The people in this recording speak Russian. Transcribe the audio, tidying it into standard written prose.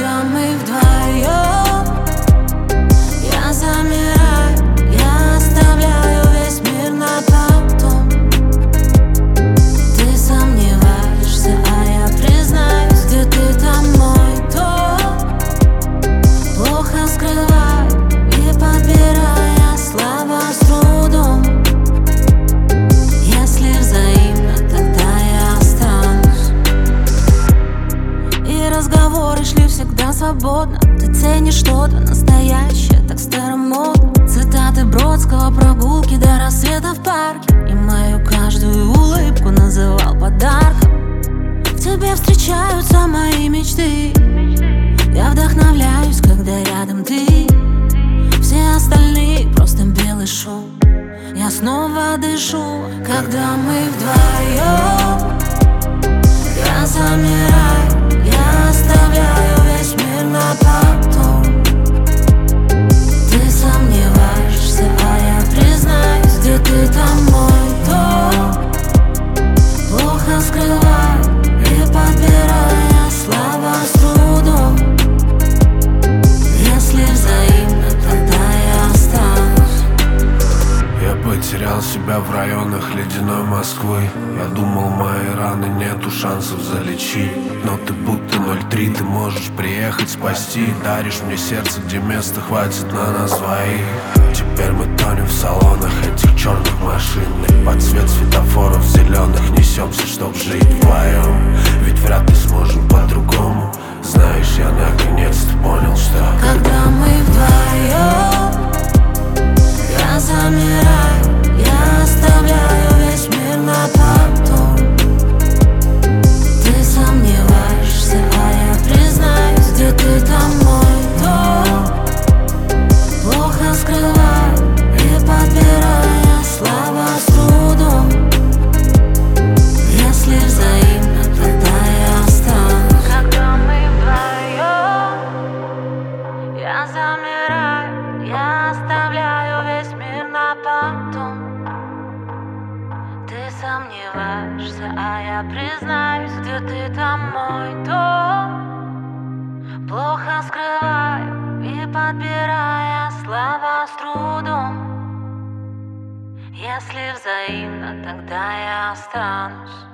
Когда мы вдвоем, я замираю, я оставляю весь мир на потом. Ты сомневаешься, а я признаюсь, где ты, там мой дом. Плохо скрываю и подбирая слова с трудом. Если взаимно, тогда я останусь. И разговоры шли всегда свободно. Ты ценишь что-то настоящее, так старомодно. Цитаты Бродского, прогулки до рассвета в парке. И мою каждую улыбку называл подарком. В тебе встречаются мои мечты. Я вдохновляюсь, когда рядом ты. Все остальные просто белый шум. Я снова дышу, когда мы вдвоем. Я замираю, я оставляю весь мир на потом. Ты сомневаешься, а я признаюсь, где ты, там мой дом. Плохо скрываю и подбирая слова с трудом. Если взаимно, тогда я останусь. Я потерял себя в районах ледяной Москвы. Я думал, мои раны нету шансов залечить. Но ты будто 03, ты можешь приехать спасти. Даришь мне сердце, где места хватит на нас двоих. Теперь мы тонем в салонах этих черных машин. Под цвет светофоров зеленых несемся, чтоб жить вдвоем. Ведь вряд ли сможем по-другому. Знаешь, я наконец-то понял, что когда мы вдвоем, я замираю, я оставляю весь мир на потом. Ты сомневаешься, а я признаюсь, где ты, там мой дом. Плохо скрываю и подбирая слова с трудом. Если взаимно, тогда я останусь. Когда мы вдвоем, я замираю, я оставляю весь мир на потом. Ты сомневаешься, а я признаюсь, где ты, там мой дом. Плохо скрываю и подбирая слова с трудом. Если взаимно, тогда я останусь.